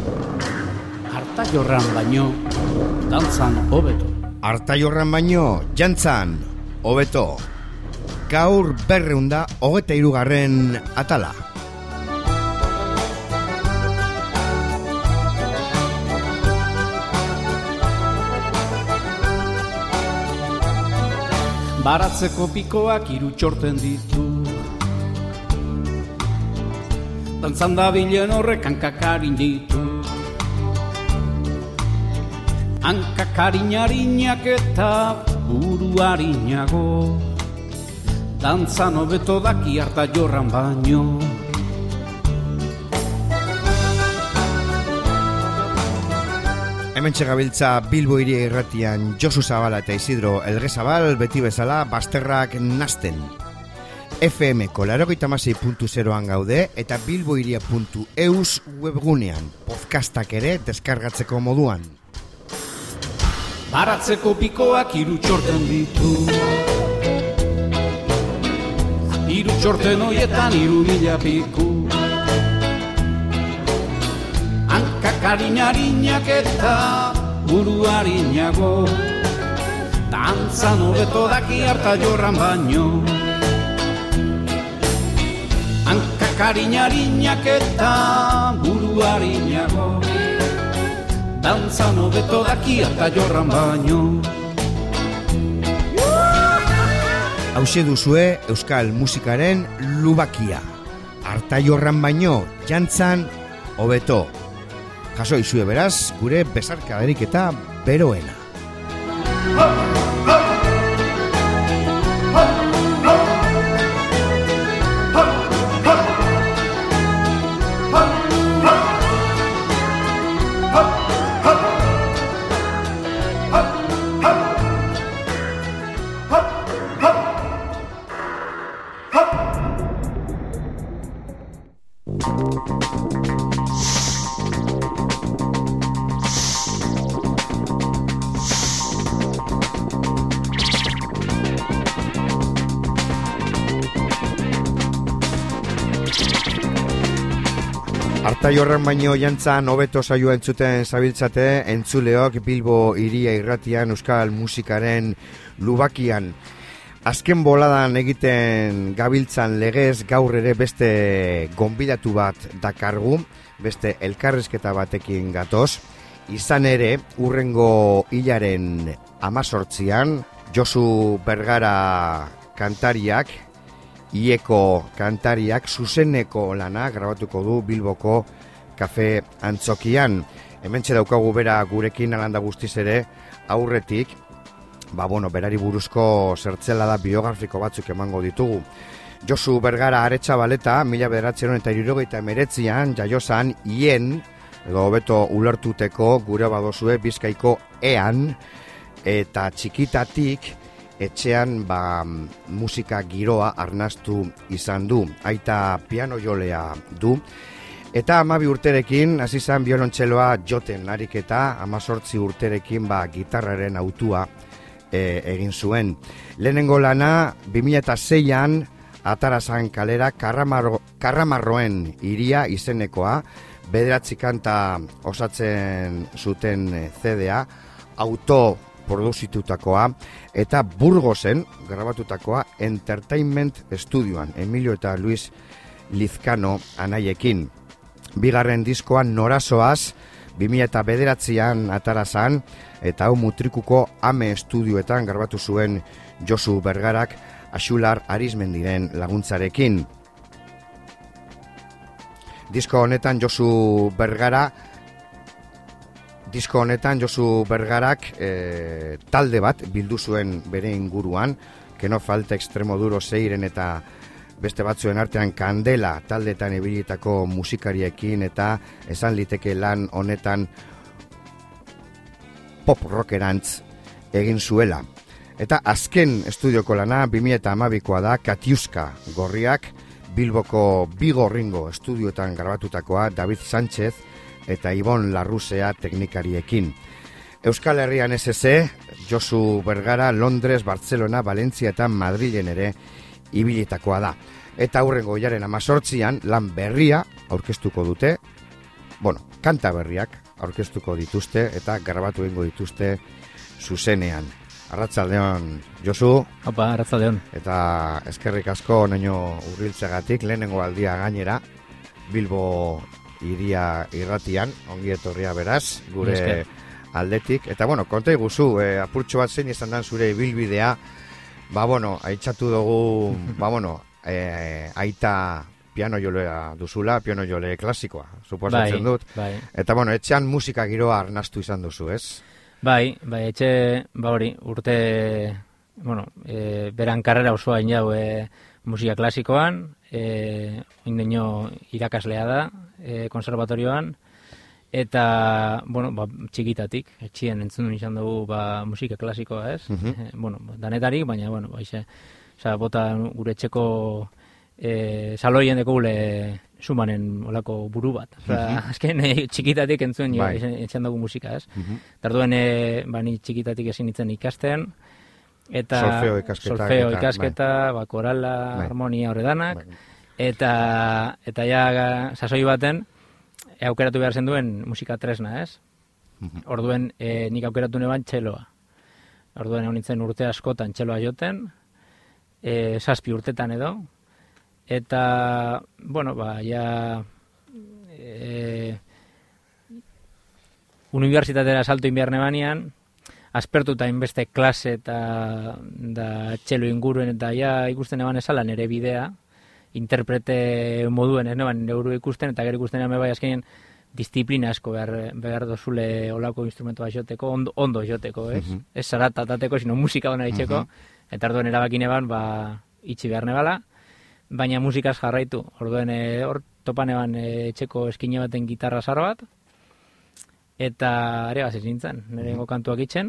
Artailorran baino, dantzan hobeto. Artailorran baino, jantzan hobeto. Gaur 223. atala. Baratzeko pikoak 3 txorten ditu. Dantzan dabilen horrek hankakarin ditu. Hankakarinarinak eta buruarinago. Dantzan hobeto daki Artailorran baino. Hementxe gabiltza Bilbo Hiria Irratian Josu Zabala eta Isidro Elgezabal beti bezala bazterrak nasten. FM-ko 96.0an gaude eta bilbohiria.eus webgunean podcastak ere deskargatzeko moduan. Baratzeko pikoak 3 txorten ditu. 3 txorten hoietan 3.000 piku. Hankakarinarinak eta buruarinago. Dantzan hobeto daki Artailorran baino. Hankakarinarinak eta buruarinago. Dantzan hobeto daki Artailorran baino. Hauxe duzue euskal musikaren lubakia. Artailorran baino, jantzan hobeto. Jaso izue beraz, gure besarkadarik eta beroena. Artailorran baino jantzan hobeto saioa entzuten zabiltzate, entzuleok Bilbo Hiria Irratian euskal musikaren lubakian. Azken boladan egiten gabiltzan legez gaur ere beste gonbidatu bat dakargu, beste elkarrizketa batekin gatoz. Izan ere, hurrengo hilaren 18an, Josu Bergara kantariak, Ieko kantariak zuzeneko lana grabatuko du Bilboko Kafe Antzokian. Hementxe daukagu bera gurekin alanda guztiz ere aurretik, berari buruzko zertzelada biografiko batzuk emango ditugu. Josu Bergara Aretxabaleta 1979an jaiozan Ien, edo hobeto ulertuteko gure badozue Bizkaiko Ean, eta txikitatik etxean musika giroa arnastu izan du. Aita piano jolea du. Eta 12 urterekin hasi zen biolontxeloa joten ariketa, 18 urterekin gitarraren autua egin zuen. Lehenengo lana 2006an atarazan kalera Karramarroen Hiria izenekoa, 9 kanta osatzen zuten CD-a, produzitutakoa, eta Burgosen grabatutakoa Entertainment Studioan, Emilio eta Luis Lizcano anaiekin. Bigarren diskoan Norazoaz, 2009an atarazan, eta hau Mutrikuko Ame Estudioetan grabatu zuen Josu Bergarak Axular Arizmendiren laguntzarekin. Disko honetan Josu Bergarak talde bat bildu zuen bere inguruan, que no falta Extremoduro Seiren eta beste batzuen artean Kandela taldetan ibilitako musikariekin, eta esan liteke lan honetan pop rockerantz egin zuela. Eta azken estudioko lana 2012koa da Katiuska Gorriak, Bilboko Bigorringo estudioetan grabatutakoa David Sánchez eta Ibon Larrusea teknikariekin. Euskal Herrian SC, Josu Bergara, Londres, Barcelona, Valentzia eta Madrilen ere ibilitakoa da. Eta hurrengo hilaren 18an lan berria aurkeztuko dute, kanta berriak aurkeztuko dituzte eta grabatu egingo dituzte zuzenean. Arratsaldeon, Josu. Opa, arratsaldeon. Eta eskerrik asko honeño hurbiltzeagatik, lehenengo aldia gainera, Bilbo Hiria irratian, ongi etorria beraz, gure aldetik. Eta konta iguzu, apurtxo bat zein izan dan zure ibilbidea, aitzatu dugu, aita piano jolea duzula, piano jole klasikoa, suposatzen dut. Bai. Eta etxean musika giroa arnastu izan duzu, ez? Bai, etxe, hori, urte, beran karrera osoa inau musika klasikoan, oindeño irakaslea da, konservatorioan, eta, txikitatik, etxien entzun izan dugu musika klasikoa, ez? Danetarik, baina, bota gure etxeko saloien dekogule sumanen olako buru bat. Azken txikitatik entzuen etxean dugu musika, ez? Tarduen, ni txikitatik ezin nintzen ikasten, eta solfeo ikasketa, korala, harmonia horredanak, eta sasoi baten aukeratu behar zen duen musika tresna, ez? Orduen nik aukeratu neban txeloa. Orduen egon nintzen urte askotan txeloa joten, 7 urtetan edo, eta, unibertsitatera salto inbiar nebanean, aspertuta inbeste klase eta txelo inguruen, eta ikusten eban esala nere bidea, interprete moduen ez neban neuru ikusten, eta gero ikusten eban azkenean disiplina asko behar dozule olako instrumentoa joteko, ondo joteko, ez? Ez zaratatateko, sino musika dona itxeko, eta orduen erabakin eban, itxi behar nebala, baina musikaz jarraitu. Orduen hor topan eban etxeko eskine baten gitarra zar bat, eta ere gazez nintzen, nire kantuak itxen,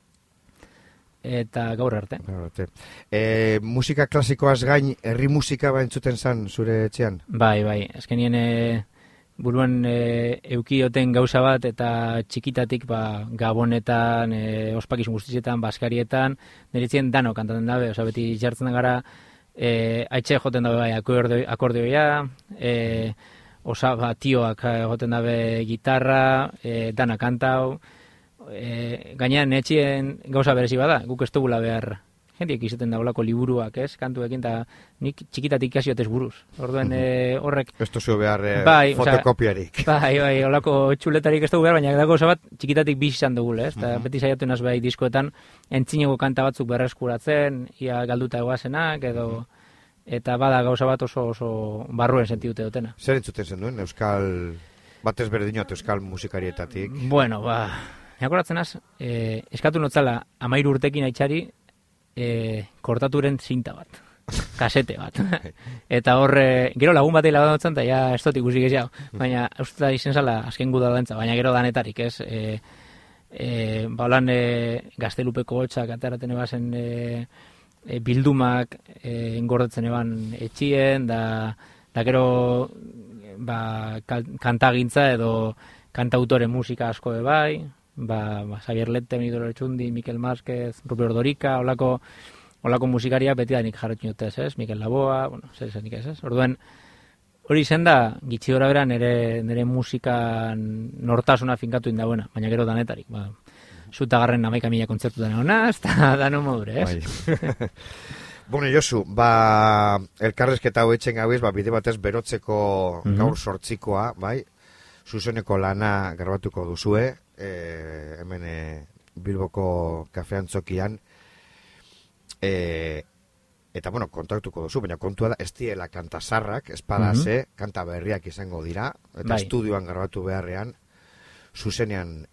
eta gaur arte. Musika klasikoaz gain, herri musika entzuten zan zure etxean? Bai, azkenien buruan eukioten gauza bat, eta txikitatik gabonetan, ospakizun guztietan, baskarietan, niretzien dano kantaten dabe, beti jartzen gara, haitxe joten dabe akordioia, tioak joten dabe gitarra, dana kantau, gainean etxien gauza berezi bada, guk ez dugula behar, jendiek izaten da olako liburuak, ez, kantuekin, eta nik txikitatik ikasiotez buruz. Orduen horrek... Ez duzu behar fotokopiarik. Bai, olako txuletarik ez dugu behar, baina dago bat txikitatik bizi izan dugule, ez, eta beti saiatu naz bai diskoetan, entzineko kanta batzuk berreskuratzen, ia galduta egoazenak, edo... Eta bada gauza bat oso barruen sentidute dutena. Zer entzuten zen duen, batez berdinot euskal musikarietatik? Neakoratzen az, eskatu notzala 13 urtekin aitxari kortaturen zinta bat, kasete bat. Eta hor, gero lagun batei lagun dutzen, eta ez dut ikusik ez jau. Baina, uste da izen zala azken guda dantza, baina gero danetarik, ez? Holan gaztelupeko hotxak ateraten ebazen bildumak engordatzen eban etxien, da gero kantagintza edo kantautore musika asko bai, Xavier Lette, Benito Lertxundi, Mikel Márquez, Ruper Ordorika, holako musikaria beti da nik jarretu notez, ez? Mikel Laboa, zer nik ez, ez? Orduen, hori zen da, gitxi dora bera nire musikan nortasuna finkatu indauena, baina gero danetarik, zutagarren 11.000 kontzertutan egona, eta dano modure, ez? Josu, elkarrezketa hau etxen gabiz, bide batez berotzeko gaur sortzikoa, bai? Zuzeneko lana grabatuko duzue, hemen Bilboko kafean txokian, eta kontaktuko duzu, baina kontua da, ez diela kanta zarrak, espadase, kanta berriak izango dira, eta estudioan grabatu beharrean, zuzenean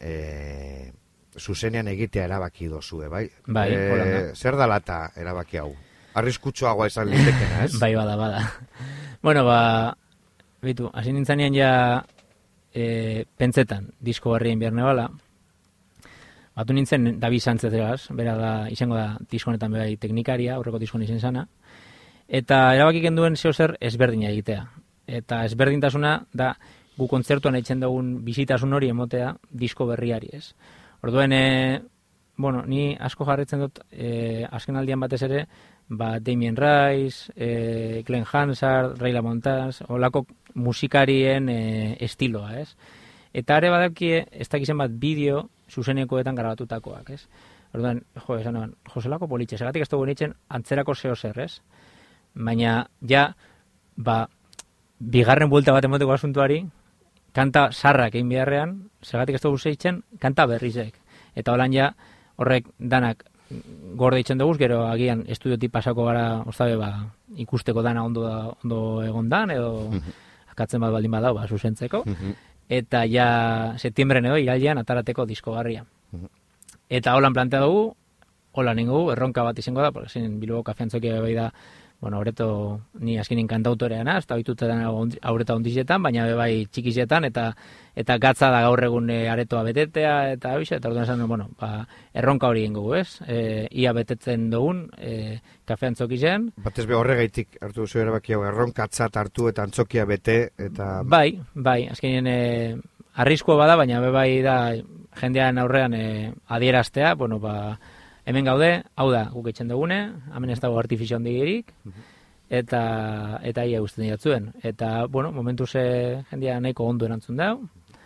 egitea erabaki dozue, bai? Zer da lata erabaki hau? Arriskutsuagoa izan litekena, ez? Bai, bada. Bitu, hasi nintzanean ja pentsetan, disko barrien bierne bala, batu nintzen David Sánchez egaz, bera da, izango da diskonetan bai teknikaria, aurreko diskon izen zana, eta erabakik enduen zer ezberdina egitea. Eta ezberdintasuna da gu kontzertuan eitzen dugun bizitasun hori emotea disko berriari, ez. Orduen, ni asko jarretzen dut, azken aldian batez ere, Damien Rice, Glenn Hansard, Ray LaMontagne, olako musikarien estiloa, ez? Eta ere badakie, ez dakizen bat bideo zuzenekoetan grabatutakoak, ez? Orduan, esan nuen, Joselako politxe, segatik ez dugu nitzen antzerako zeo zer, ez? Baina, ja, bigarren buelta bat emoteko asuntuari, kanta sarrak egin beharrean, segatik ez dugu zeitzen, kanta berrizek. Eta holan ja, horrek danak gorde ditzen dugu, gero agian estudiotik pasako gara, ostabe, ikusteko dana ondo egondan, edo akatzen bat baldin badau, zuzentzeko. Eta ja, septiembren edo, irailean atarateko diskogarria. Eta holan plantea dugu, holan ingo, erronka bat izango da, porque zin Bilbao kafeantzokia bai da, bueno, horreto ni azkenin kantautoreana, ez da bitutetan aurreta ondizetan, baina bai txikizetan, eta gatza da gaur egun aretoa betetea, eta orduan esan, bueno, erronka hori ingo, ez? Ia betetzen dugun, kafeantzokizean. Batez be horregaitik hartu duzu erabaki hau, erronkatzat hartu eta antzokia bete, eta... Bai, azkenien arriskoa bada, baina bai da jendean aurrean adieraztea, bueno, hemen gaude, hau da, guk etxen dugune, hemen ez dago artifizio handigirik, eta ia guztien diatzuen. Eta, bueno, momentuz jendea nahiko ondo erantzun dau,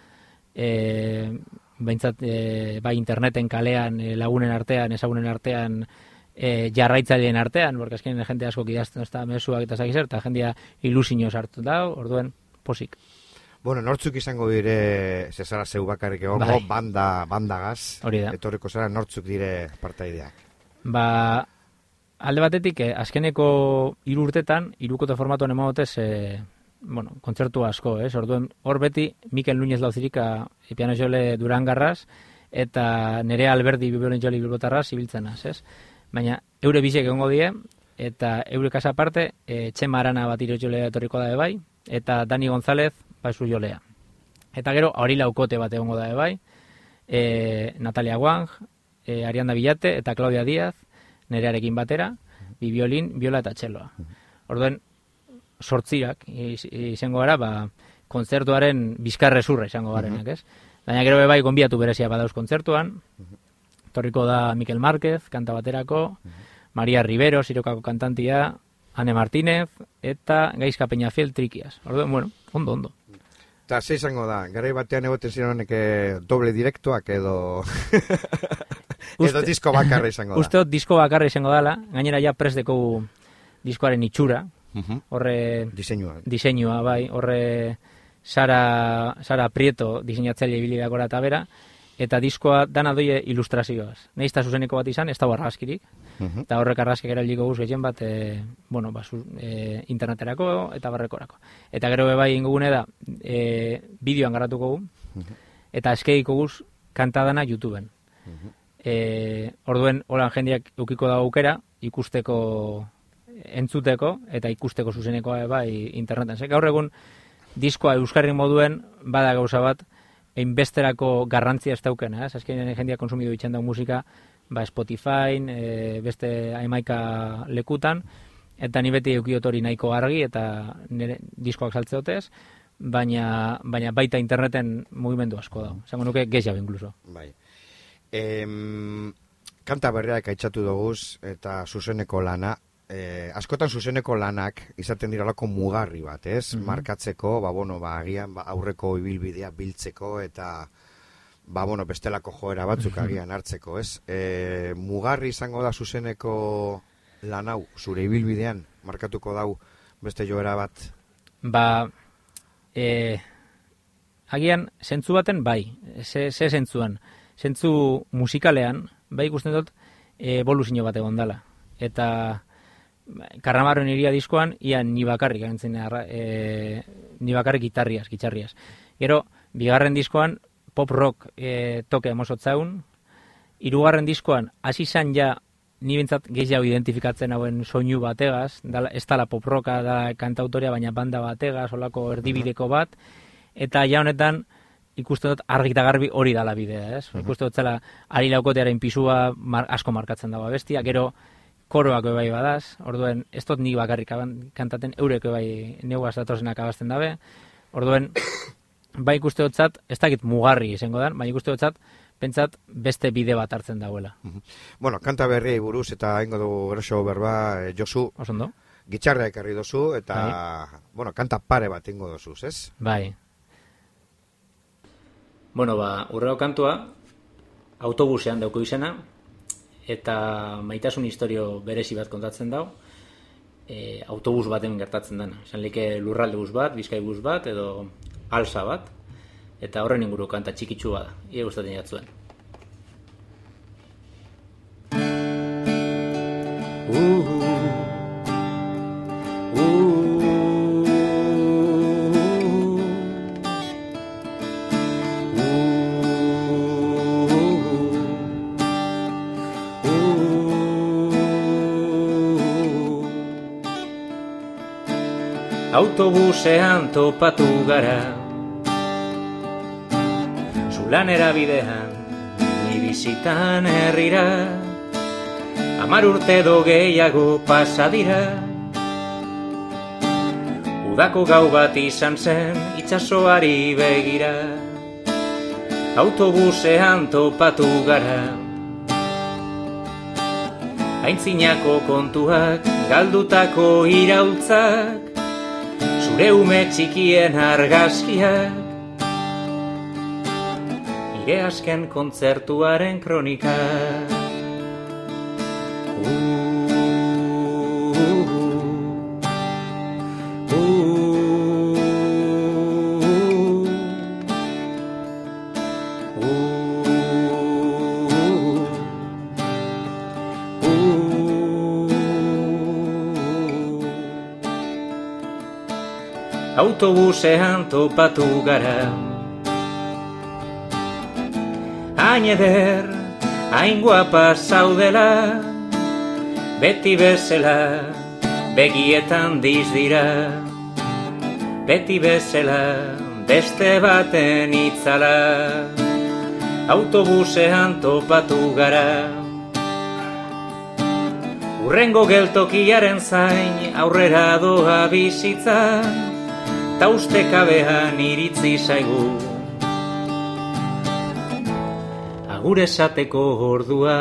behintzat, bai interneten kalean, lagunen artean, ezagunen artean, jarraitzaileen artean, porque azkenean jende asko idazten ez da mezuak eta zakizer, eta jendea ilusio sartu dau, orduen, posik. Bueno, nortzuk izango dire, zezara zeu bakarrik egongo, bandagaz, etorriko zara, nortzuk dire partaideak? Alde batetik, azkeneko 3 urtetan, 3 formatuan emagotez, bueno, kontzertu asko, orduen, hor beti, Mikel Núñez Lauzirika, piano jole Durangarraz, eta Nerea Alberdi biolin joli bilbotarraz, ibiltzenaz, Baina, eure bizek egongo die, eta eure kasa aparte, Txema Arana bat jole etorriko da bai, eta Dani González, zu jolea. Eta gero, hori laukote bat egongo da bai, Natalia Wang, Arianda Villate eta Claudia Díaz, Nerearekin batera, bi biolin, viola eta txeloa. Orduen, 8 izango gara, kontzertuaren bizkarrezurra izango garenak, ez? Baina gero bai gonbiatu berezia badauz kontzertuan, torriko da Mikel Márquez, kanta baterako, Maria Rivero, Sirokako kantantia, Ane Martínez, eta Gaizka Peñafiel trikiaz. Orduen, bueno, ondo. Eta ze izango da, garai batean egoten ziren honek doble direktoak edo... edo disko bakarra izango da. Usteot disko bakarra izango dela, gainera ja presteko diskoaren itxura, horre... Diseinua, bai, horre Sara Prieto diseinatzaile ibilidakora eta bera, eta diskoa dana doie ilustrazioaz. Nahizta zuzeneko bat izan, ez da argazkirik, eta horrek argazkik eraliko guz gehien bat, interneterako eta barrekorako. Eta gero bai ingugune da, bideoan garatuko gu, eta eskeiko guz kantadana YouTubeen. Orduen, holan jendeak eukiko da aukera, ikusteko, entzuteko, eta ikusteko zuzenekoa bai interneten. Gaur egun, diskoa euskarri moduen, bada gauza bat, einbesterako garrantzia ez daukena, azkenean jendeak konsumidu itxen da musika, Spotify, beste haimaika lekutan, eta ni beti eukiotori nahiko argi, eta nire diskoak saltzeotez, baina baita interneten mugimendu asko da. Zango nuke gehiago inkluso. Bai. Kanta berriak aitzatu doguz, eta zuzeneko lana, askotan zuzeneko lanak izaten diralako mugarri bat, ez? Markatzeko, agian aurreko ibilbidea biltzeko eta bestelako joera batzuk agian hartzeko, ez? Mugarri izango da zuzeneko lan hau, zure ibilbidean markatuko dau beste joera bat? Agian, zentzu baten bai, ze zentzuan. Zentzu musikalean, bai ikusten dut, evoluzio bat egon dela. Eta Karramarroen iria diskoan, ia ni bakarrik gitarriaz. Gero, bigarren diskoan, pop rock toke emosotzaun, 3. diskoan, hasi zan ja, ni bintzat gehiago identifikatzen hauen soinu bategaz, ez dala pop rocka, da kantautoria, baina banda bategaz, olako erdibideko bat, eta ja honetan, ikusten dut argi eta garbi hori dala bidea, ez? Ikusten dut zela, ari laukotearen pisua asko markatzen dago bestia, gero, koroak bai badaz, orduen, ez dut nik bakarrik kantaten, eureko bai neuaz datozenak abazten dabe, orduen, bai ikuste dutzat, ez dakit mugarri izango dan, bai ikuste dutzat, pentsat beste bide bat hartzen dagoela. Bueno, kanta berriei buruz eta ingo dugu groso berba, Josu, osondo? Gitxarra ekarri dozu, eta, bueno, kanta pare bat ingo dozuz, ez? Bai. Bueno, Urrego kantua autobusean dauko izena, eta maitasun historio berezi bat kontatzen dau, autobus baten gertatzen dena. Esan like lurralde bus bat, Bizkai bus bat, edo alsa bat, eta horren inguru kanta txikitsu bada, ia gustatzen jatzuen. Autobusean topatu gara, Zulanera bidean, ni bizitan herrira, 10 urte edo gehiago pasa dira. Udako gau bat izan zen, itsasoari begira, autobusean topatu gara. Aintzinako kontuak, galdutako iraultzak, zure ume txikien argazkiak, nire azken kontzertuaren kronika. Autobusean topatu gara, hain eder, hain guapa zaudela, beti bezala, begietan dizdira, beti bezala, beste baten itzala. Autobusean topatu gara, hurrengo geltokiaren zain, aurrera doa bizitza, ta ustekabean iritzi zaigu agur esateko ordua.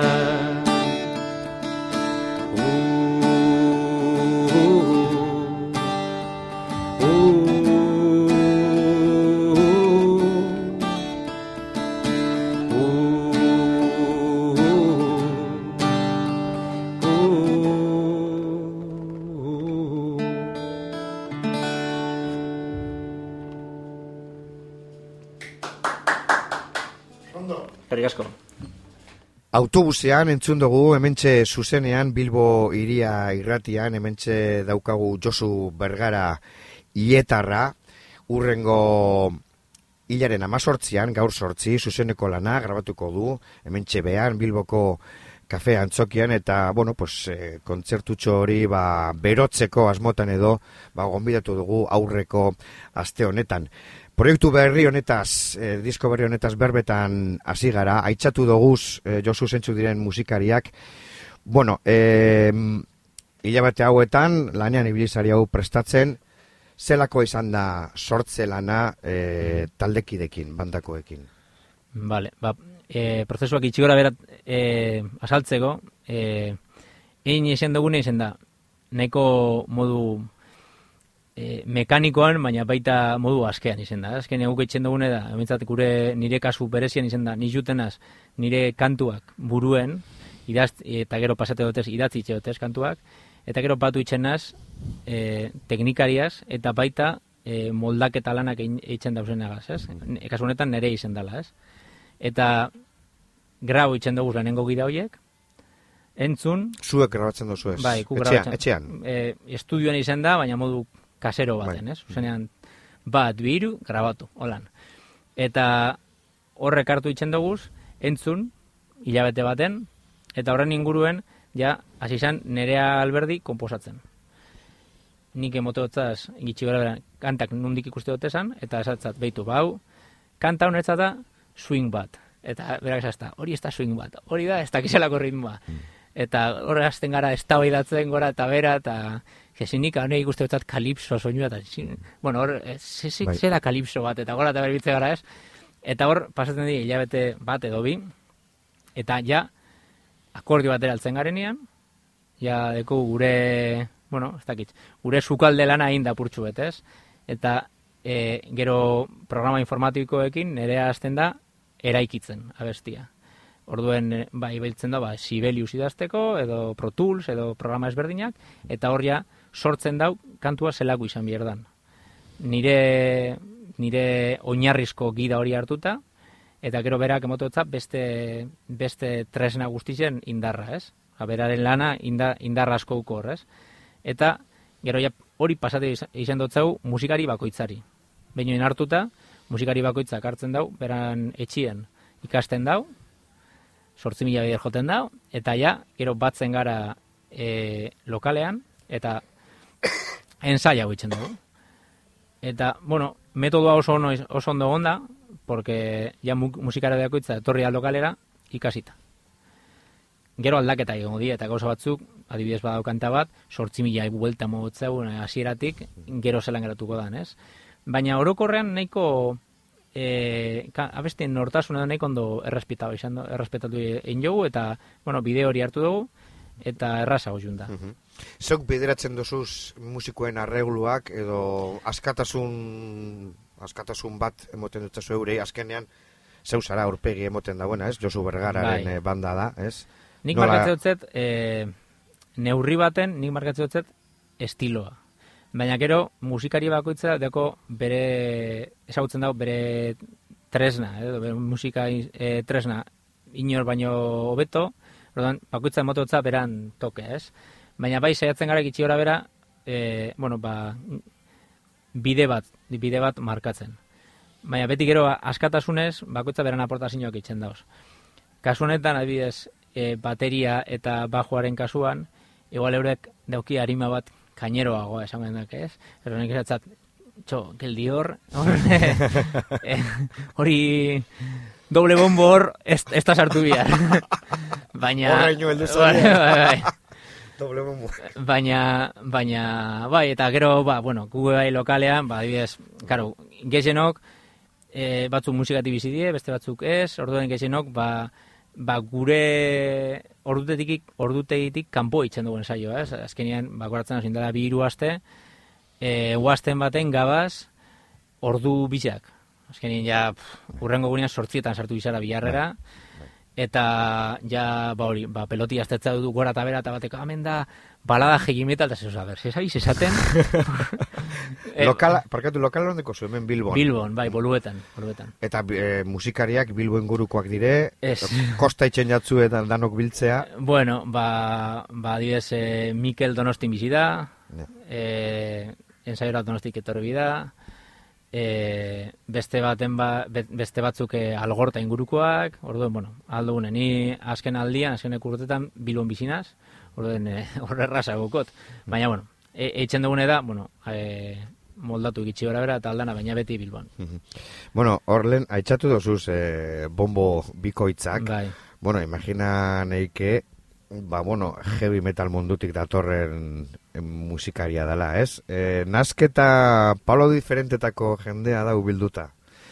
Autobusean entzun dugu, hementxe zuzenean Bilbo Hiria irratian, hementxe daukagu Josu Bergara Ietarra, urrengo hilaren 18an, gaur 8, zuzeneko lana grabatuko du, hementxe behan Bilboko kafe antzokian, eta, bueno, pues, kontzertutxo hori, berotzeko asmotan edo, gonbidatu dugu aurreko aste honetan. Proiektu berri honetaz, disko berri honetaz berbetan hasi gara, aitzatu doguz Josu zentzu diren musikariak. Bueno, hilabete hauetan, lanean ibilizari hau prestatzen, zelako izan da sortze lana taldekidekin, bandakoekin? Vale, prozesuak itxigora berat asaltzeko, egin izan dugune izan da, nahiko modu mekanikoan, baina baita modu askean izan da. Azken eguk eitzen dugune da, ementzat nire kasu berezian izan da, nizutenaz nire kantuak buruen, eta gero pasate dutez, idatzi itxe dutez kantuak, eta gero batu itxenaz teknikariaz, eta baita moldaketa lanak eitzen dauzenagaz, ez? Kasu honetan nire izan dela, ez? Eta grau itzen dugu lanengo gira horiek, entzun... Zuek grabatzen duzu ez? Bai, etxean? Estudioan izan da, baina modu kasero baten, ez? Zenean, 1, 2, 3, grabatu, holan. Eta horrek hartu itzen duguz, entzun, hilabete baten, eta horren inguruen, ja, hasi izan Nerea Alberdi komposatzen. Nik emoteotzaz, gitxi gara, kantak nundik ikuste dutezan, eta esatzat, behitu, bau, kanta honetzat da swing bat. Eta berak esazta, hori ez da swing bat, hori da ez dakizelako ritmoa. Eta horre azten gara eztabaidatzen gora eta bera, eta jezinik hau nahi guzteotzat kalipso soinua, eta bueno, hor, zera kalipso bat, eta gora eta berbitze gara ez. Eta hor, pasatzen dira hilabete bat edo bi, eta ja, akordio batera altzen garenean, ja, deko gure, bueno, ez dakit, gure sukalde lana egin da purtsu betez, eta gero programa informatikoekin nerea hasten da eraikitzen abestia. Orduen, ibiltzen da, Sibelius idazteko, edo Pro Tools, edo programa ezberdinak, eta horria sortzen dau kantua zelako izan bierdan. Nire oinarrizko gida hori hartuta, eta gero berak emototza beste tresna guztien indarra, ez? Beraren lana indarra asko ukor, ez? Eta gero hori pasate izan dotzau musikari bakoitzari. Behin hartuta, musikari bakoitzak hartzen dau, beran etxien ikasten dau, 8.000 bider joten dau, eta gero batzen gara lokalean, eta ensaia hau itzen dugu. Eta, metodoa oso ondo gonda, porque musikara bakoitza etorri lokalera ikasita. Gero aldaketa egongo die, eta gauza batzuk, adibidez badau kanta bat, 8.000 buelta mogotzeu hasieratik, gero zelan geratuko da, ez? Baina orokorrean nahiko abestien nortasuna nahiko ondo errespetatu egin jogu, eta, bideo hori hartu dugu, eta errazago junta. Zeuk bideratzen dozuz musikoen arregluak, edo askatasun bat emoten dutzazu eurei, azkenean, zeu zara aurpegi emoten dagoena, ez? Josu Bergararen banda da, ez? Nik markatzen dutzet, neurri baten, nik markatzen dutzet estiloa. Baina gero, musikari bakoitza deko ezagutzen dago bere tresna, bere musika tresna inor baino hobeto, orduan, bakoitza emototza beran toke, ez? Baina saiatzen gara gitxi gora bera, bide bat markatzen. Baina beti gero askatasunez, bakoitza beran aportazioak itzen dauz. Kasu honetan, adibidez, bateria eta bajoaren kasuan, igual eurek dauki harima bat kaineroagoa esan gendak, ez? Pero nik esatzat, geldi hor, hori doble bombo hor, ez da sartu bihar. Baina... Horreinu heldu zari. Doble bombo. Baina, eta gero, gu lokalean, adibidez, karo, gexenok, batzuk musikati bizidie, beste batzuk ez, orduen gexenok, gure ordutegitik kanpo itzen dugun ensaioa, ez? Azkenean, bakoratzen hasi dela 2-3 aste, guazten baten gabaz, ordu bizak. Azkenean, urrengo gunean 8 sartu bizara bilarrera, eta peloti aztetza du gora eta bera, eta bateko, hemen da, balada heavy metal, eta zeus, zesabiz esaten? Lokal ondeko zu, hemen Bilbon. Bilbon, boluetan. Eta musikariak Bilbo ingurukoak dire, kosta itxen jatzu eta danok biltzea. Bueno, adibidez, Mikel Donostin bizi da, ensaiora Donostik etorri bida, beste batzuk Algorta ingurukoak, orduen, aldugune, ni azken urtetan Bilbon bizinaz, orduen horre erraza gokot. Baina, eitzen dugune da, moldatu gitxi gora bera eta aldana, baina beti Bilbon. Horlen, aitzatu dozuz bombo bikoitzak. Imagina neike, heavy metal mundutik datorren musikaria dela, ez? Nazketa palo diferentetako jendea da bilduta.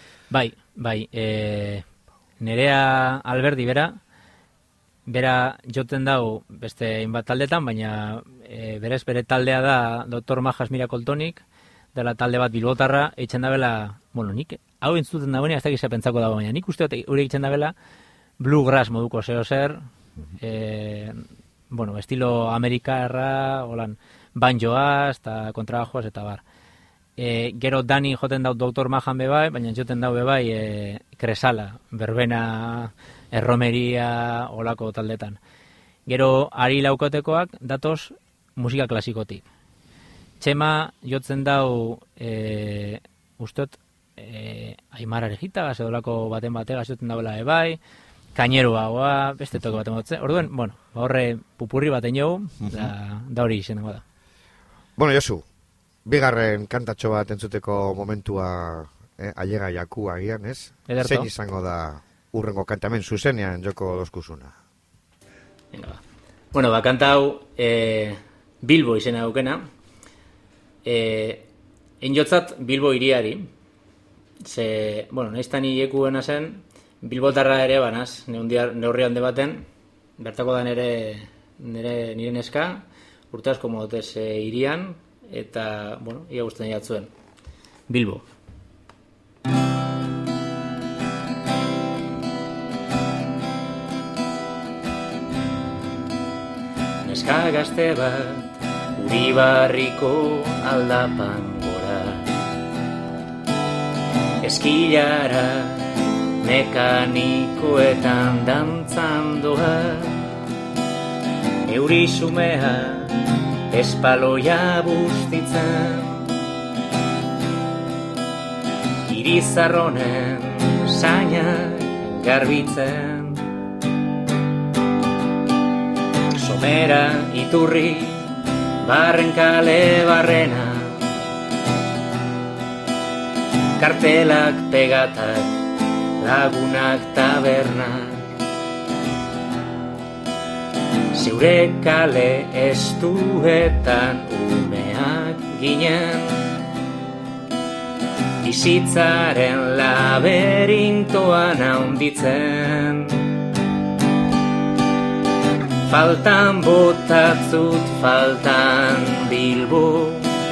Nerea Alberdi bera joten dau beste hainbat taldetan, baina bere taldea da Dr. Majas Miracle Tonic, dela talde bat bilbotarra, eitzen dabela, nik hau entzuten dagoen, ez dakiz pentsako dago, baina nik uste hori eitzen dabela bluegrass moduko zer, estilo amerikarra, banjoaz eta kontrabajoaz eta bar. Gero Dani joten dau Dr. Majan bebai, baina joten dau bebai Kresala, Berbena, Erromeria, olako taldetan. Gero Ari Laukotekoak datoz musika klasikotik. Txema jotzen dau ustot Aimar Arejita, olako baten batega joten dauela bebai, Kaineroa, beste toke baten batzen. Orduen, horre pupurri baten jau, da hori izan dago da. Josu, bigarren kantatxo bat entzuteko momentua ailega jaku agian, ez? Zein izango da urrengo kantamen zuzenean joko dozkuzuna? Kanta hau Bilbo izena daukena. Enjotzat Bilbo iriari. Naiztan hilekuena zen, Bilbotarra ere banaz, neurri hande baten, bertako da nire neska, urte asko modotez irian, eta, ia guztien jatzuen. Bilbo. neska gazte bat, Uribarriko aldapan gora. Eskilara mekanikoetan dantzan doa, euri xumea espaloia bustitzen, irizarronen zainak garbitzen. Somera iturri barren kale barrena, kartelak pegatak lagunak tabernak. Zeure kale estuetan umeak ginen, bizitzaren laberintoan haunditzen. Faltan botatzut, faltan Bilbo,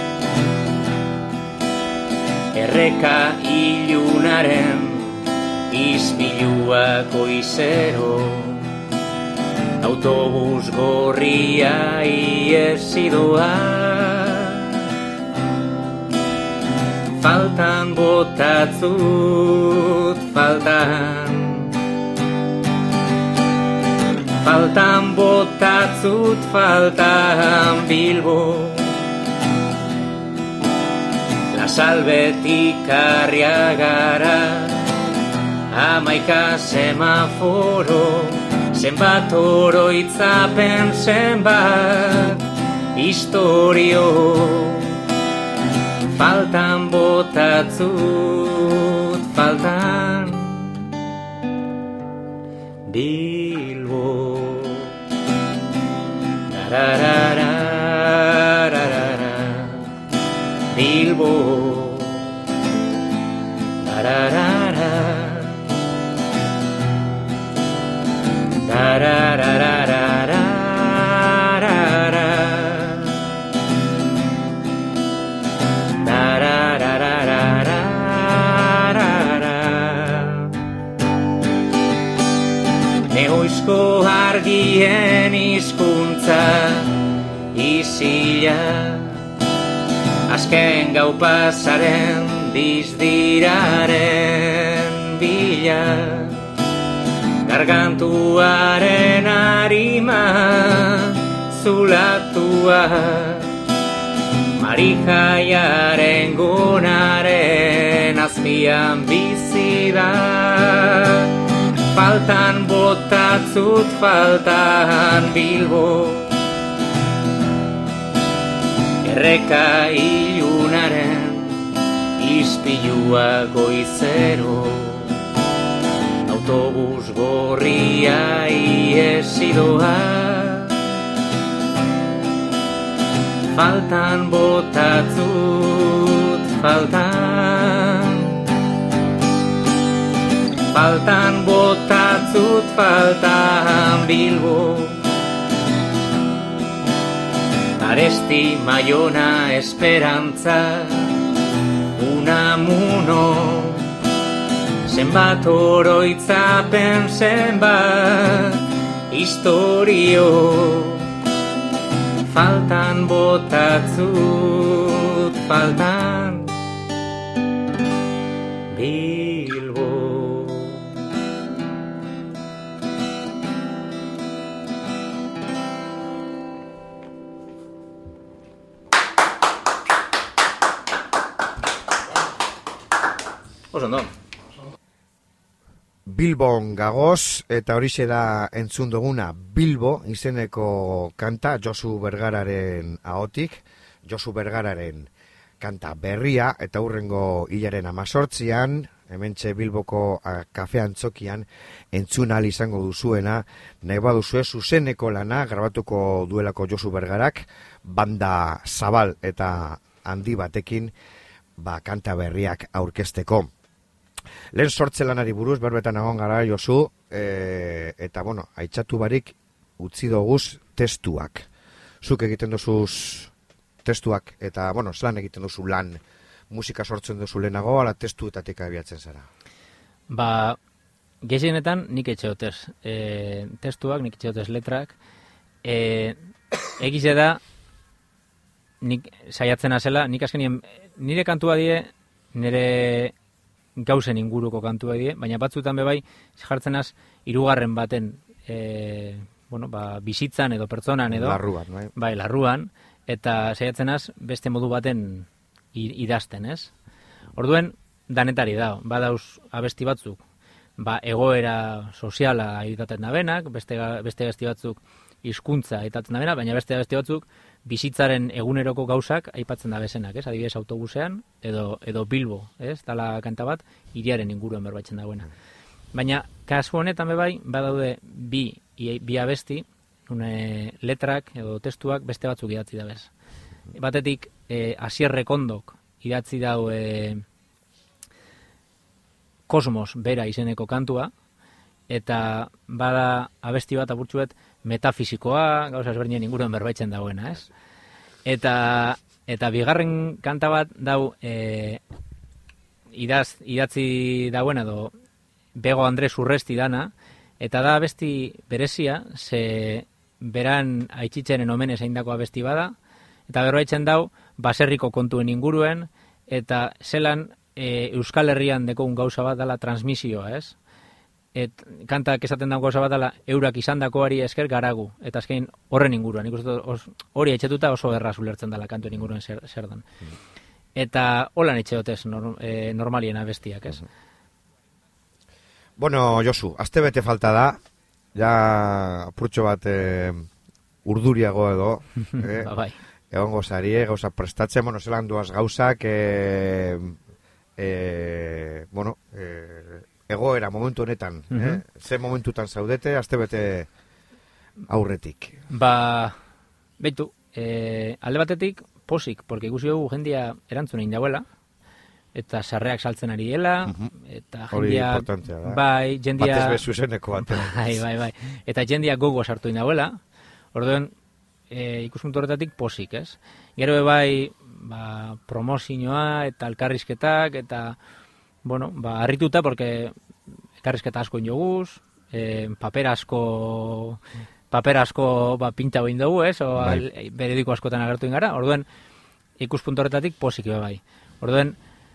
erreka ilunaren izpiluako izero, autobus gorria iesi doa. Faltan botatzut, faltan botatzut, faltan Bilbo, La Salvetik Arriagara, Hamaika semaforo, zenbat oroitzapen, zenbat historio. Faltan botatzut, faltan Bilbo. Darararararara, Bilbo. Dararara, darararararara. Nehoizko argien hizkuntza isila, azken gau pasaren dizdiraren bila, gargantuaren arima zulatua, Marijaiaren gonaren azpian bizi da. Faltan botatzut, faltan Bilbo, erreka ilunaren izpilua goizero, autobus gorria iesi doa. Faltan botatzut, faltan botatzut, faltan Bilbo, Aresti, Maiona, Esperantza, Unamuno, zenbat oroitzapen, zenbat historio. Faltan botatzut, faltan Bilbo. Oso, Bilbon gagoz, eta horixe da entzun duguna Bilbo izeneko kanta Josu Bergararen ahotik, Josu Bergararen kanta berria, eta hurrengo hilaren 18an, hementxe Bilboko kafe antzokian entzun ahal izango duzuena, nahi baduzue zuzeneko lana grabatuko duelako Josu Bergarak, banda zabal eta handi batekin, kanta berriak aurkezteko. Lehen sortze lanari buruz, berbetan egon gara, Josu, eta, aitzatu barik utzi doguz testuak. Zuk egiten duzuz testuak, eta, zelan egiten duzu lan, musika sortzen duzu lehenago, ala testuetatik abiatzen zara? Gehienetan nik etxeotez testuak, nik etxeotez letrak, egize da, nik saiatzen azela, nik azkenien, nire kantua die, nire gauzen inguruko kantua die, baina batzutan bebai, jartzen az, hirugarren baten, bizitzan edo pertsonan edo. Larruan, bai. Bai, larruan, eta saiatzen az, beste modu baten idazten, ez? Orduen, danetari da, badauz abesti batzuk, egoera soziala editaten da benak, beste abesti batzuk hizkuntza editaten da benak, baina beste abesti batzuk bizitzaren eguneroko gauzak aipatzen da bezenak, ez? Adibidez autobusean edo Bilbo, ez? Dala kanta bat hiriaren inguruen berbaitzen dagoena. Baina kasu honetan bebai badaude bi abesti, letrak edo testuak beste batzuk idatzi da bez. Batetik Asier Rekondok idatzi dau Kosmos bera izeneko kantua, eta bada abesti bat apurtxuet metafisikoa, gauza ezberdinen inguruen berbaitzen dagoena, ez? Eta bigarren kanta bat dau idatzi dagoena edo Bego Andres Urresti dana, eta da abesti berezia, ze beran aitzitzenen omenez eindako abesti bada, eta berbaitzen dau baserriko kontuen inguruen, eta zelan Euskal Herrian dekogun gauza bat dala transmisioa, ez? Kantak esaten dago gauza bat dala eurak izandakoari esker garagu, eta azkein horren inguruan, hori etxetuta oso erraz ulertzen dala kantuen inguruen zer dan. Eta holan etxeotez normalien abestiak, ez? Bueno, Josu, aste bete falta da, ja apurtxo bat urduriago edo, Bai. egongo zarie, gauza prestatzen, zelan duaz gauzak, egoera momentu honetan, ze momentutan zaudete, aste bete aurretik. Beitu, alde batetik posik, porque ikusi dugu jendia erantzun egin dauela, eta sarreak saltzen ari dela, eta jendia... Hori importantea da. Bai, jendia... Batez bezu zeneko batera. Bai. Eta jendia gogo sartu egin dauela, orduen ikuspuntu horretatik posik, ez? Gero bai, promozioa eta elkarrizketak, eta, harrituta, porque elkarrizketa asko ingoguz, paper asko pinta behin dugu, ez? Periodiko askotan agertu ingara, orduen ikuspuntu horretatik posik bai. Orduen,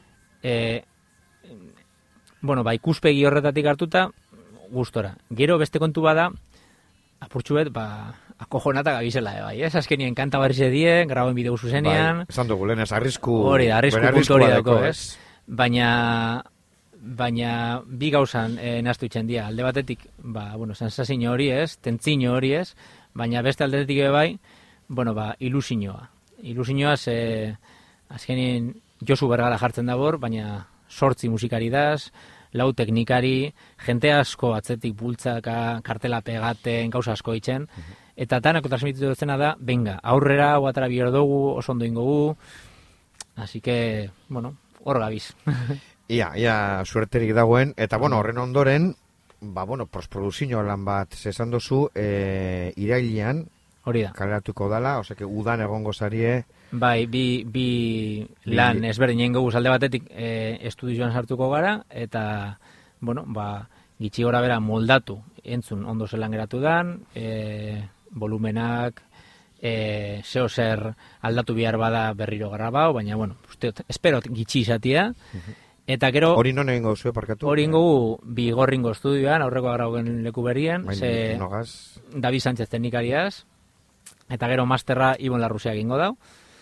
ikuspegi horretatik hartuta, gustora. Gero beste kontu bada, apurtxuet, akojonata gabizela, bai, ez? Azkenien kanta barriz edien, grauen bideu zuzenean. Esan dugu, lehen ez, arrisku... Hori da, arrisku puntu hori dago, ez? Baina bi gauzan naztu itxen dia. Alde batetik, sensazio hori ez, tentzino hori ez, baina beste aldetik bai, ilusioa. Ilusioa, azkenien Josu Bergara jartzen dabor, baina 8 musikari daz, 4 teknikari, jente asko atzetik bultzaka, kartela pegaten, gauza asko itzen, eta tanako transmititu dutzena da, venga, aurrera, guatara bihor dugu, oso ondo ingogu, así que, hor gabiz. Ia, suerterik dagoen, eta horren ondoren, postproduzio lan bat zesan dozu, irailean, hori da. Kaleratuko dala, oseke udan egongo zarie... Bai, bi lan ezberdin egin goguz alde batetik estudioan sartuko gara, eta, gitxi gora bera moldatu, entzun ondo zelan geratu dan, volumenak, zeo zer aldatu bihar bada berriro grabau, baina, esperot gitxi izatia, eta gero... Hori non egin gozue parkatu? Hori ingo bi gorringo estudioan, aurreko grauen leku berrien, David Sánchez teknikariaz, eta gero masterra Ibon Larruzea egingo dau.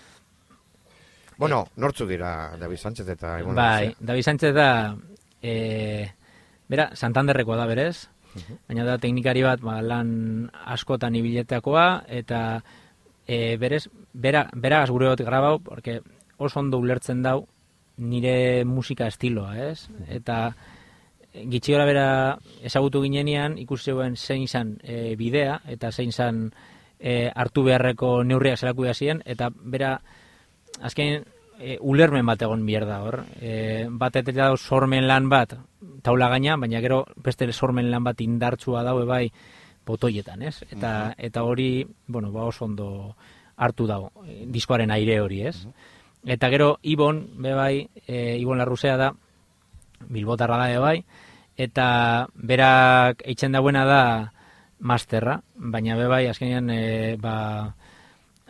Nortzu dira David Sánchez eta Ibon Larruzea? Bai, David Sánchez da, bera, Santanderrekoa da berez, baina da teknikari bat lan askotan ibiletakoa, eta berez, beragaz gure hot grabau, porque oso ondo ulertzen dau nire musika estiloa, ez? Eta gitxi gora bera ezagutu ginenean, ikusi zegoen zein zan bidea, eta zein zan hartu beharreko neurriak zelaku ziren, eta bera azken ulermen bat egon bierda hor. Batetik dago sormen lan bat taula gaina, baina gero beste sormen lan bat indartsua dago bai botoietan, ez? Eta hori, oso ondo hartu dago, diskoaren aire hori, ez? Eta gero Ibon, bai, Ibon Larruzea da, bilbotarra da, bai, eta berak eitzen dauena da masterra, baina bai, azkenean,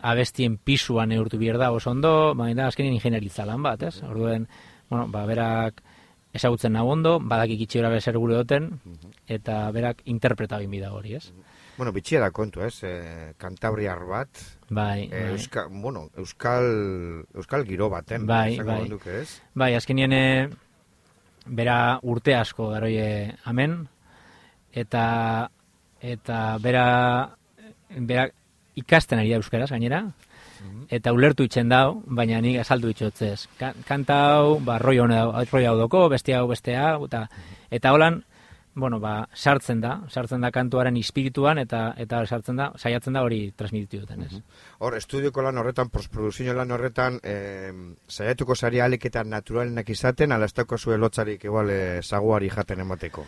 abestien pisua neurtu bier da oso ondo, baina azkenean ingenieritza lan bat, ez? Orduen, bueno, berak ezagutzen nago ondo, badakik itxiora bezer gure duten, eta berak interpreta egin bida hori, ez? Bueno, bitxia da kontu, ez? Kantabriar bat, Bai. euskal giro baten, Bai. Duke, ez? Bai, azkenean bera urte asko daroie hemen, eta bera ikasten ari da euskaraz gainera, eta ulertu itzen dau, baina nik azaldu itxotzez. Kanta hau, roi hau doko, beste hau, eta holan, bueno, sartzen da kantuaren espirituan, eta saiatzen da hori transmititu duten, ez? Hor, estudioko lan horretan, postproduzio lan horretan, saiatuko zari aleketan naturalenak izaten, ala ez dauko zuen lotzarik igual zaguari jaten emateko?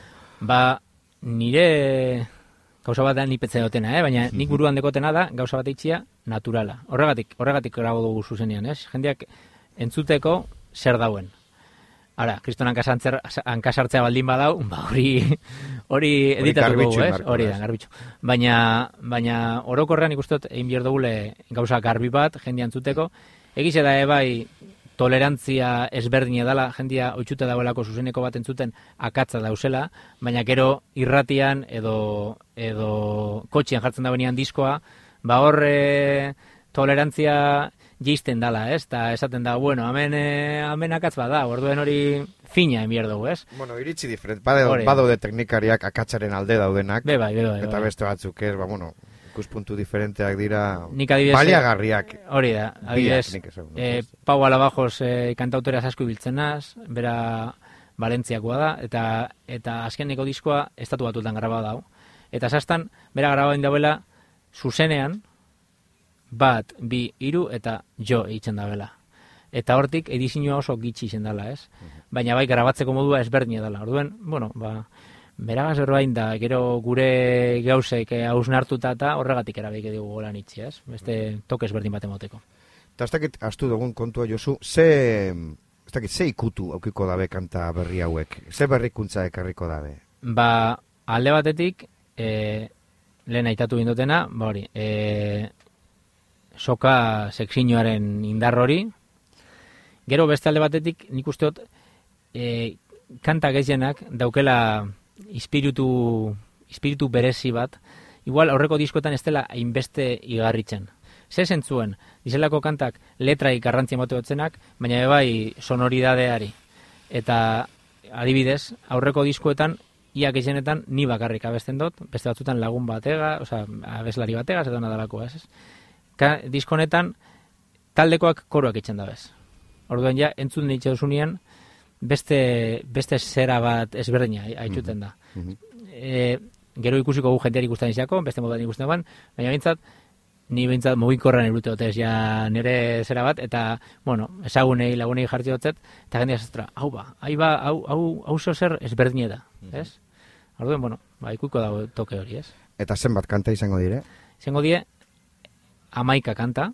Nire gauza bat da nipetze dutena, baina nik buruan dekotena da gauza bat eitxia naturala. Horregatik grago dugu zuzenean, ez? Jendeak entzuteko zer dauen. Ara, kriston hankasartzea baldin badau, hori editatuko dugu, ez? Hori da, garbitxo. Baina orokorrean ikustot egin bier dugule gauza garbi bat, jendea entzuteko. Egize da bai tolerantzia ezberdina dela, jendia oitxuta dauelako zuzeneko bat entzuten akatza dauzela, baina gero irratian edo kotxian jartzen da benean diskoa, hor tolerantzia jeisten dala, ez? Ta esaten da, bueno, hemen akatz bat da, orduen hori fina enbier dugu, ez? Bueno, iritzi diferent, badaude teknikariak akatzaren alde daudenak, bai. Eta beste batzuk, ez, ikuspuntu diferenteak dira baliagarriak. Hori da, adibidez, Pau Alabajos kantautorea asko ibiltzen naz, bera Valentziakoa da, eta azkeneko diskoa estatu batuetan graba dau. Eta sastan, bera graba dauela zuzenean, 1, 2, 3 eta jo eitzen dabela. Eta hortik edizioa oso gitxi izen dela, ez? Baina bai grabatzeko modua ezberdina dela. Orduen, bueno, beragaz erroain da, gero gure gauzek hausnartuta eta horregatik erabeik dugu golan itxi, ez? Beste toke ezberdin bat emoteko. Eta ez dakit, astu dugun kontua, Josu, ze ikutu aukiko dabe kanta berri hauek? Ze berrikuntza ekarriko dabe? Alde batetik, lehen aitatu bindutena, hori, soka sekzinoaren indar hori, gero beste alde batetik, nik usteot, kanta gehienak daukela espiritu berezi bat, igual aurreko diskoetan ez dela hainbeste igarritzen. Ze zentzuen, dizelako kantak letrai garrantzia mote hotzenak, baina bai sonoridadeari. Eta adibidez, aurreko diskoetan, ia gehienetan ni bakarrik abesten dut, beste batzutan lagun batega, abeslari batega, eta nadalako, ez? Diskonetan, taldekoak koroak itxen dabez. Orduan ja, entzun ditxe duzunean, beste zera bat ezberdina haitxuten da. Gero ikusiko gu jendeari ikusten izako, beste moduan ikusten baina ni behintzat mugikorran erute dutez ja nire zera bat, eta, bueno, lagunei jartzi dutzet, eta jendea zestra, hau zer ezberdina da, ez? Orduen, bueno, ikuiko dago toke hori, ez? Eta zenbat kanta izango dire? Izango die, 11 kanta,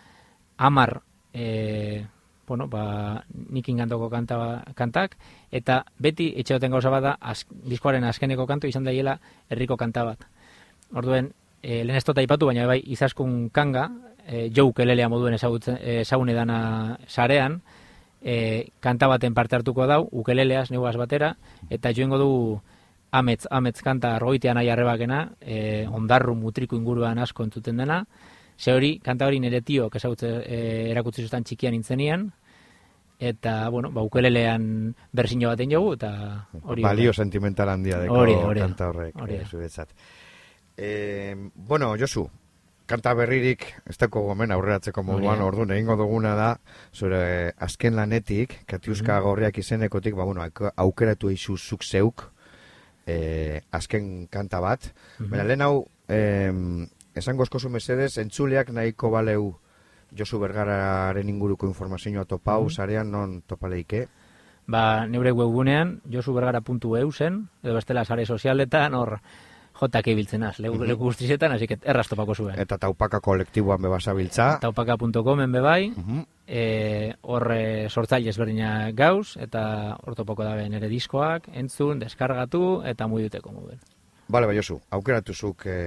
10 nik ingantoko kantak, eta beti etxeoten gauza bat da, diskoaren azkeneko kantu izan daiela herriko kanta bat. Orduen, lehen ez dut aipatu, baina bai izaskun kanga, jo ukelelea moduen ezagun edana sarean, kanta baten parte hartuko dau, ukeleleaz, neguaz batera, eta joengo du amets kanta argoitean ahi arrebakena, ondarru mutriko inguruan asko entzuten dena, ze hori, kanta hori nire tiok erakutsi zuztan txikian nintzenian, eta, bueno, ukelelean berzino baten jogu, eta hori... Balio sentimental handia deko kanta horrek, zuretzat. Bueno, Josu, kanta berririk, ez dako gomen aurreratzeko moduan, orduan egingo duguna da, zure azken lanetik, Katiuska Gorriak izenekotik, aukeratu eizu zuk zeuk, azken kanta bat. Baina lehen hau, esango eskozu mesedez, entzuleak nahiko baleu Josu Bergararen inguruko informazioa topau, zarean non topaleike? Neure webgunean, josubergara.eu zen, edo bestela sare sozialetan, hor jotak ibiltzenaz, leku guztizetan, así que erraz topako zuen. Eta Taupaka kolektiboan bebasabiltza. Taupaka.comen bebai, hor sortzaile ezberdina gauz, eta hor topako dabe nere diskoak, entzun, deskargatu, eta muiduteko moduen. Bale, Josu, aukeratuzuk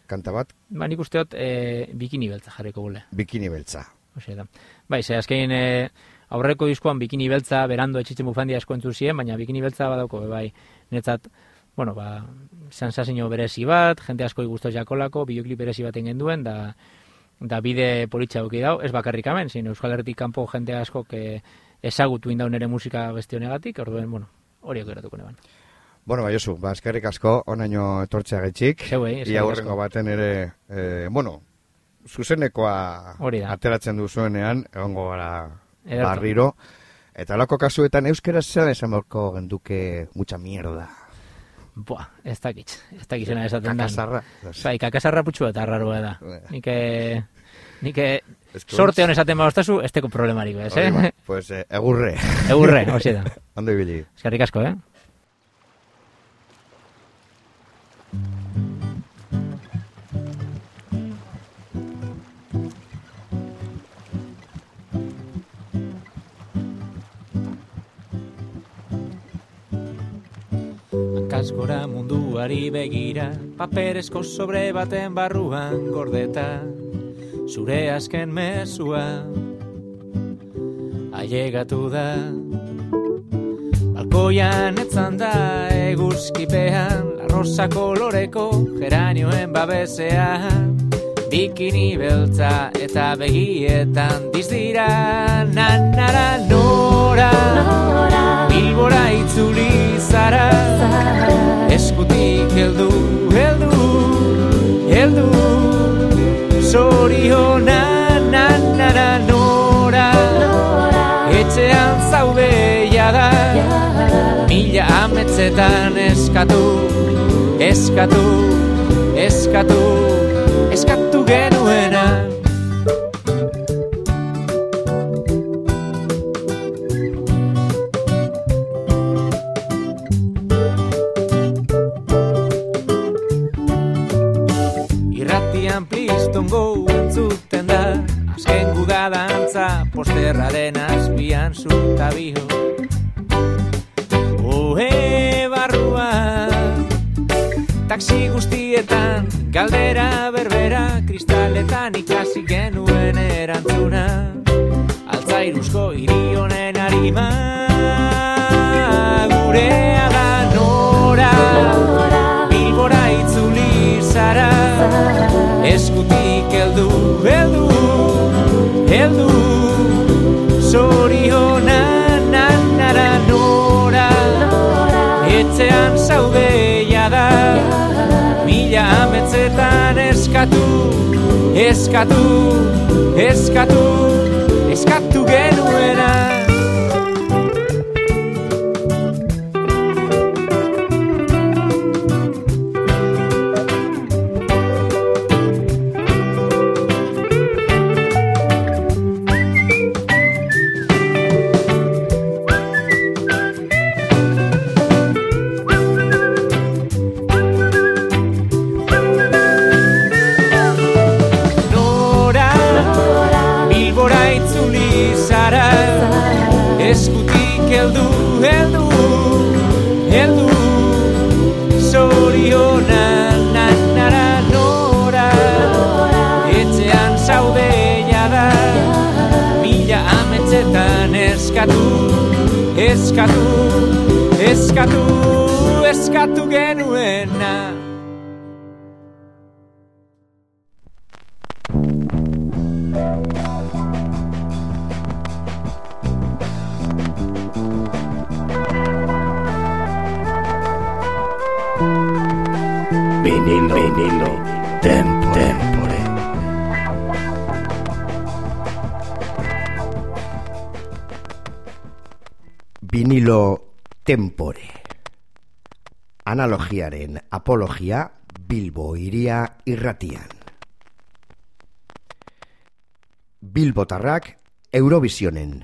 kanta bat? Ba, nik usteot bikini beltza jarriko gule. Bikini beltza. Ose da. Bai, ze azkein aurreko diskoan bikini beltza, berando etxitzen bufandia asko entzu ziren, baina bikini beltza badauko, bai, netzat, bueno, ba, sensazio berezi bat, jente asko igustoz jakolako, bideoklip berezi bat egin duen, da bide politxa duki dau, ez bakarrik hemen, zin Euskal Herritik kanpo jente asko ezagutu indaun ere musika beste honegatik, orduen, bueno, horiok eratuko neban. Bueno, bai, Josu, ba, eskerrik asko, onaino etortzea getxik. Zeuei, eskerrik ia asko. hurrengo baten ere, bueno, zuzenekoa ateratzen duzuenean, egongo gara barriro. Eta lako kasuetan euskera zela esan borko genduke mucha mierda. Buah, ez dakit zena esaten da. Kakasarra. Bai, kakasarra putxu eta arraroa da. Nik sorte hon esaten bauztazu, ez teko problemariko, ez, eh? Pues, egurre. Egurre, hoxe da. Ondo ibili. Eskerrik asko, Hankasgora munduari begira, paperezko sobre baten barruan gordeta, zure azken mezua ailegatu da. Balkoian etzan da eguzkipean, la rosa koloreko geranioen babesean, bikini beltza eta begietan dizdira, nanara nora, Bilbora itzuli zara, eskutik heldu, zoriona, nanara nora, etxean zaude jada, mila ametzetan eskatu genuena. Irratian plistongo entzuten da, azken gudadantza posterraren azpian zutabio. Ohe barrua, taksi guztietan, galdera berbera, kristaletan ikasi genuen erantzuna, altzairuzko hiri honen harima, gureaga nora, Bilbora itzuli zara, eskutik heldu, zoriona, nanara nora, etxean zaude jada, mila ametzetan eskatu genuena. Eskutik heldu, zoriona, nanara nora, etxean zaude jada, mila ametzetan eskatu genuena. Vinilo tempore. Vinilo tempore. Analogiaren apologia Bilbo hiria irratian. Bilbotarrak Eurovisionen.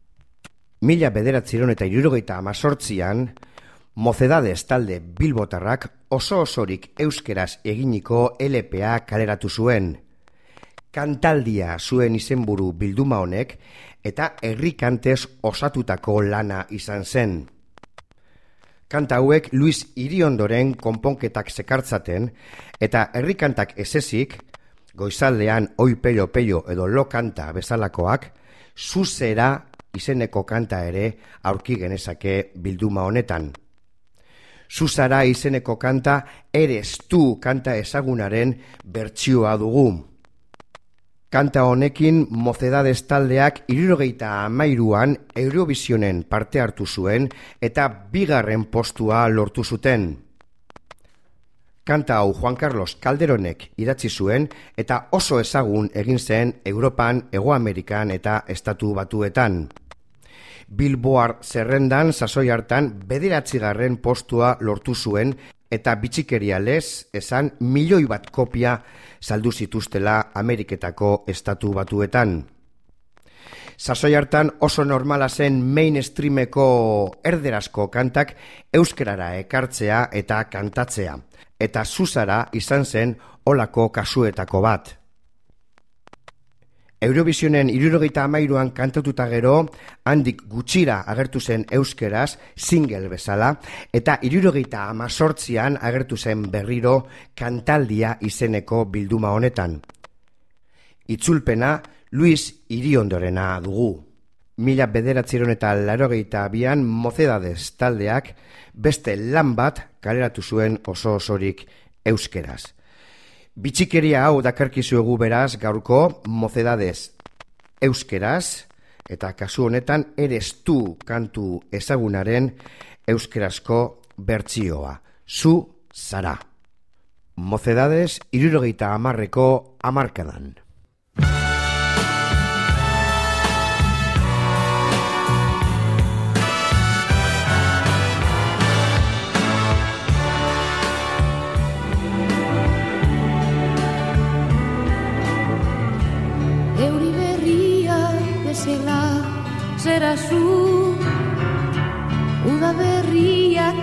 1978an Mocedades talde bilbotarrak osorik euskeraz eginiko LPA kaleratu zuen. Kantaldia zuen izenburu bilduma honek eta herrikantez osatutako lana izan zen. Kanta hauek Luis Iriondoren konponketak sekartzaten, eta herrikantak ezezik, goizaldean oi pello edo lo kanta bezalakoak, zuzera izeneko kanta ere aurki genezake bilduma honetan. Zuzara izeneko kanta eres tu kanta ezagunaren bertsioa dugu. Kanta honekin Mocedades taldeak 73an Eurovisionen parte hartu zuen eta 2. postua lortu zuten. Kanta hau Juan Carlos Calderonek idatzi zuen eta oso ezagun egin zen Europan, Hego Amerikan eta Estatu Batuetan. Billboard zerrendan sasoi hartan 9. postua lortu zuen eta bitxikeria lez esan 1 milioi bat kopia saldu zituztela Ameriketako Estatu Batuetan. Sasoi hartan oso normala zen mainstreameko erderazko kantak euskerara ekartzea eta kantatzea, eta Zuzara izan zen holako kasuetako bat. Eurovisionen 73an kantatuta gero, handik gutxira agertu zen euskeraz single bezala, eta 78an agertu zen berriro kantaldia izeneko bilduma honetan. Itzulpena Luis Iriondorena dugu. 1982an Mocedades taldeak beste lan bat kaleratu zuen oso osorik euskeraz. Bitxikeria hau dakarkizuegu beraz gaurko Mocedades euskeraz, eta kasu honetan eres tu kantu ezagunaren euskerazko bertsioa. Zuzara. Mocedades 70ko hamarkadan. Zera zu, uda berriak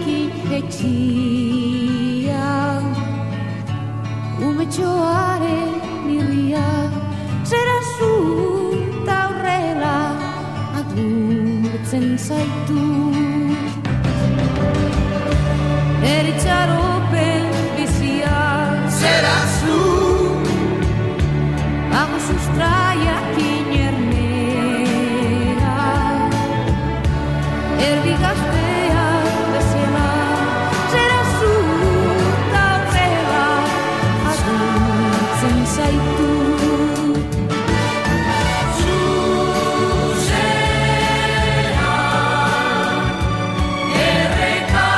itxetxia, umetxoaren irria. Zera zu, ta horrela agurtzen zaitu. Eritxaropen bizia. Zera zu, hago sustraiak erdi gaztea bezala, zera zu ta horrela agurtzen zaitu. Zuzera, erreka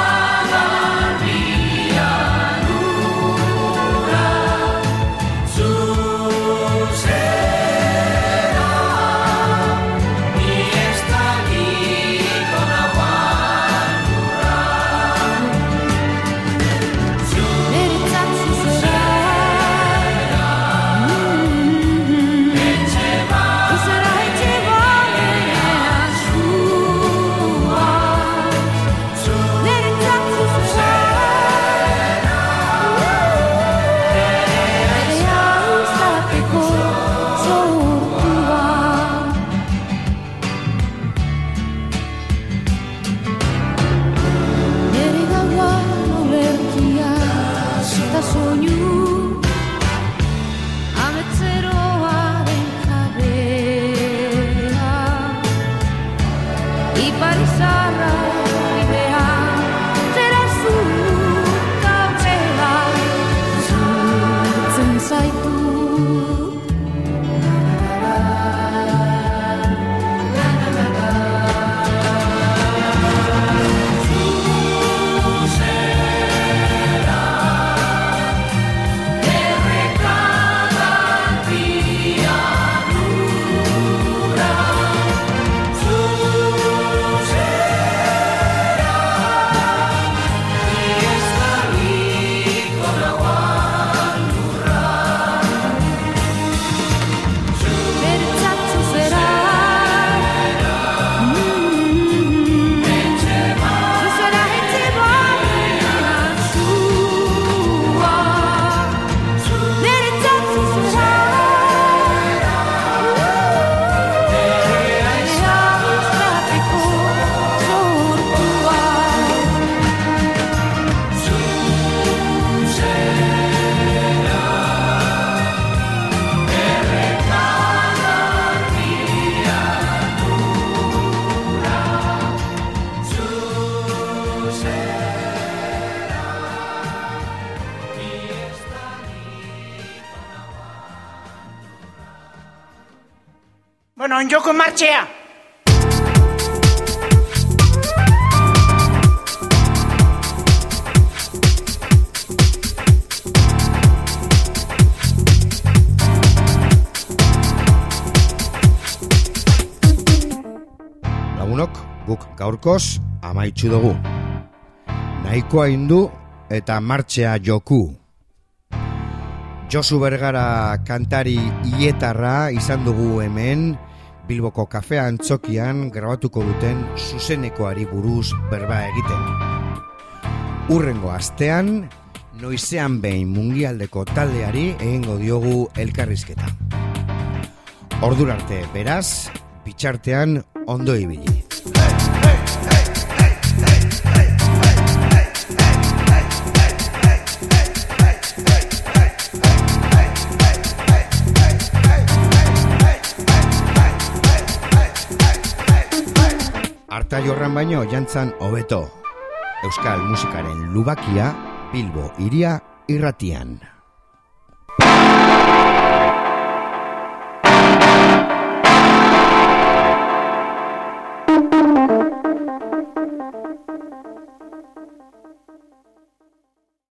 garbian ura, zuzera, ni ez dakit non joko martxea! Lagunok, guk gaurkoz amaitsu dugu. Nahikoa indu eta martxea joku. Josu Bergara kantari ietarra izan dugu hemen, Bilboko kafea antzokian grabatuko duten zuzenekoari buruz berba egiten. Hurrengo astean, noizean behin mungialdeko taldeari egingo diogu elkarrizketa. Ordurarte beraz, bitxartean ondo ibili. Arta jorran baino jantzan hobeto. Euskal musikaren lubakia, Bilbo Hiria Irratian.